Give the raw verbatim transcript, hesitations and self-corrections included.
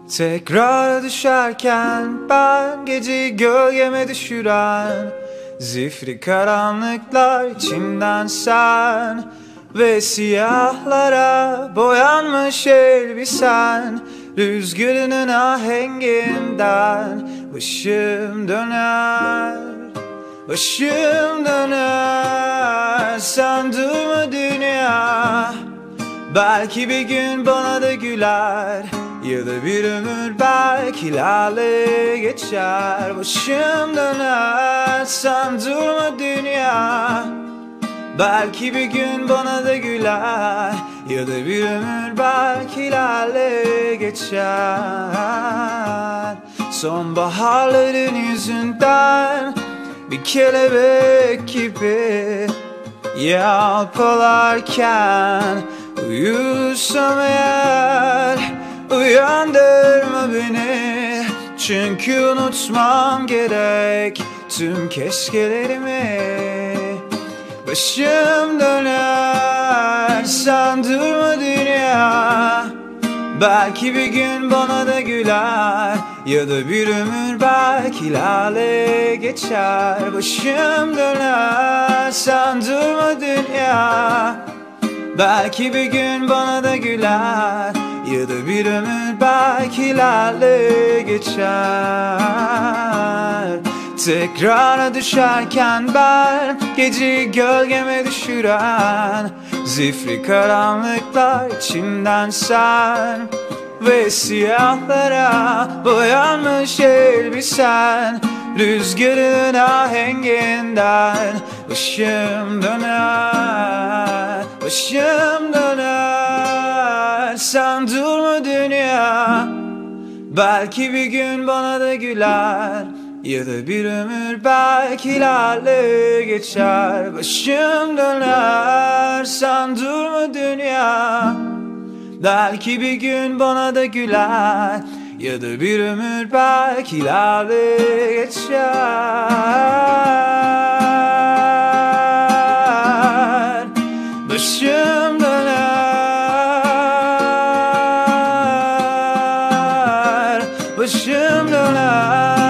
Tekrar düşerken ben geceyi gölgeme düşüren zifiri karanlıklar içimden sen ve siyahlara boyanmış elbisen. Rüzgarının ahenginden başım döner, başım döner. Sen durma dünya, belki bir gün bana da güler, ya da bir ömür belki lale geçer. Başım döner, sen durma dünya, belki bir gün bana da güler, ya da bir ömür belki lale geçer. Sonbaharların yüzünden bir kelebek gibi yalpalarken uyusam eğer, uyandırma beni, çünkü unutmam gerek tüm keşkelerimi. Başım döner, sen durma dünya, belki bir gün bana da güler, ya da bir ömür belki lale geçer. Başım döner, sen durma dünya, belki bir gün bana da güler, ya da bir ömür belki lale geçer. Tekrar düşerken ben geceyi gölgeme düşüren zifiri karanlıklar içimden sen ve siyahlara boyanmış elbisen. Rüzgarın ahenginden başım döner, başım döner. Sen durma dünya, belki bir gün bana da güler, ya da bir ömür belki lale geçer. Başım döner, sen durma dünya, belki bir gün bana da güler, ya da bir ömür belki lale geçer. Başım döner, başım döner.